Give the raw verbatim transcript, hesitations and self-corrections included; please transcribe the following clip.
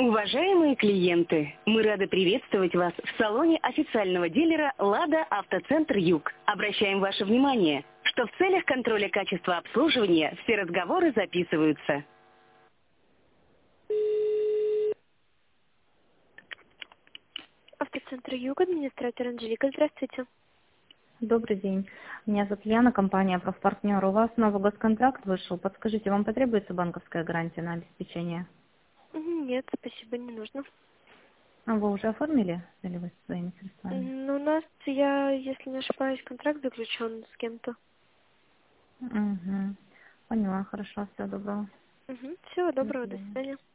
Уважаемые клиенты, мы рады приветствовать вас в салоне официального дилера «Лада Автоцентр Юг». Обращаем ваше внимание, что в целях контроля качества обслуживания все разговоры записываются. Автоцентр Юг, администратор Анжелика. Здравствуйте. Добрый день. Меня зовут Яна, компания «Профпартнер». У вас новый госконтракт вышел. Подскажите, вам потребуется банковская гарантия на обеспечение? Мгм, Нет, спасибо, не нужно. А вы уже оформили или вы своими средствами? Ну, у нас, я, если не ошибаюсь, контракт заключен с кем-то. Угу. Поняла, хорошо, всего доброго. Угу. Всего До доброго, до свидания. свидания.